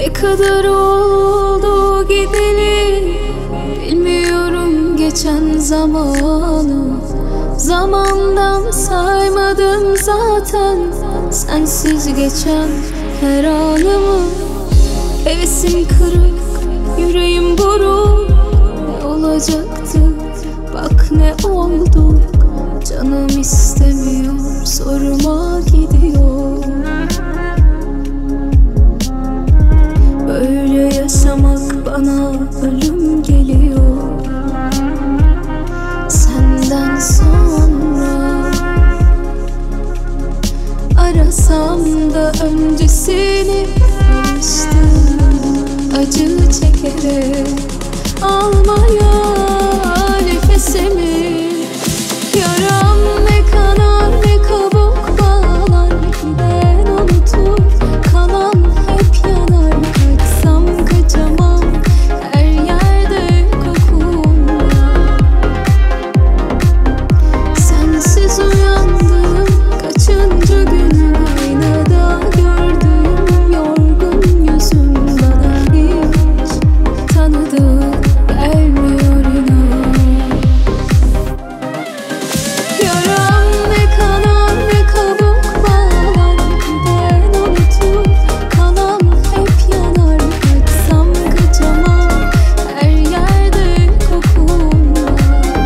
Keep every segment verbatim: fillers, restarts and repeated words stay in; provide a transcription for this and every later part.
Ne kadar oldu gideli, bilmiyorum geçen zamanı. Zamandan saymadım zaten sensiz geçen her anımı. Hevesim kırık, yüreğim buruk. Ne olacaktı, bak ne oldu. Canım istemiyor, sorma gidiyor. Böyle yaşamak bana ölüm geliyor. Senden sonra arasam da öncesini, alıştım acı çekerek almaya nefesimi. Yaram ne kanar ne kabuk bağlar, ben unutur kalan hep yanar. Kaçsam kaçamam, her yerde kokun var. Sensiz uyandım kaçıncı gün, aynada gördüğüm yorgun yüzüm bana hiç tanıdık gelmiyor inan. Yaram ne kanar ne kabuk bağlar, ben unutur kalan hep yanar. Kaçsam kaçamam, her yerde kokun var.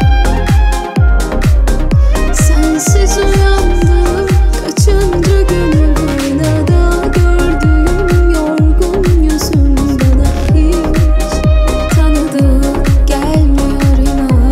Sensiz uyandım kaçıncı gün, aynada gördüğüm yorgun yüzüm bana hiç tanıdık gelmiyor inan.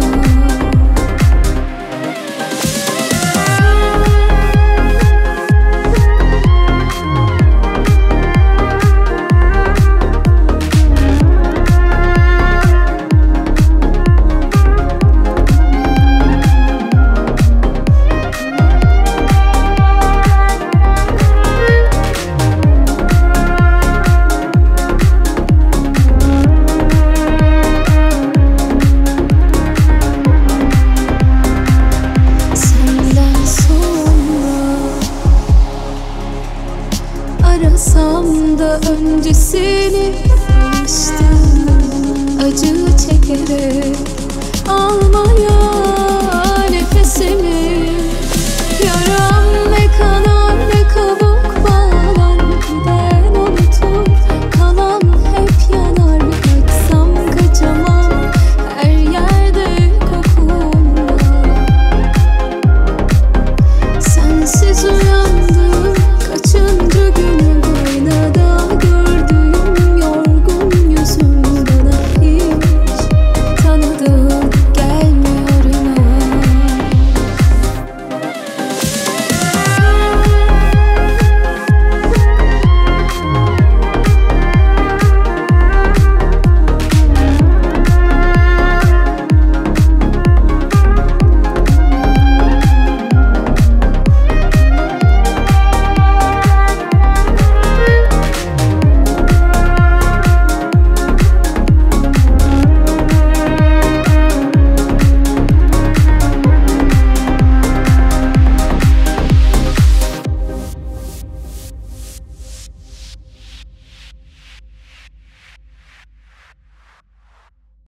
Senden sonra arasam da öncesini, alıştım acı çekerek almaya nefesimi. Yaram ne kanar